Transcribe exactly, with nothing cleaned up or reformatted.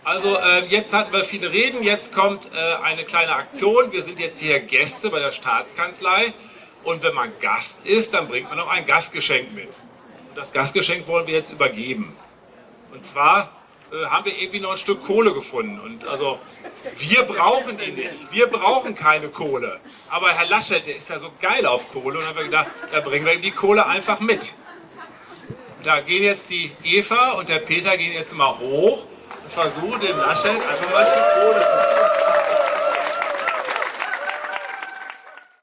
Also äh, jetzt hatten wir viele Reden, jetzt kommt äh, eine kleine Aktion. Wir sind jetzt hier Gäste bei der Staatskanzlei und wenn man Gast ist, dann bringt man auch ein Gastgeschenk mit. Und das Gastgeschenk wollen wir jetzt übergeben. Und zwar äh, haben wir irgendwie noch ein Stück Kohle gefunden. Und also wir brauchen die nicht, wir brauchen keine Kohle. Aber Herr Laschet, der ist ja so geil auf Kohle und dann haben wir gedacht, da bringen wir ihm die Kohle einfach mit. Da gehen jetzt die Eva und der Peter gehen jetzt mal hoch und versuchen dem Laschet einfach mal ein Stück Kohle zu geben.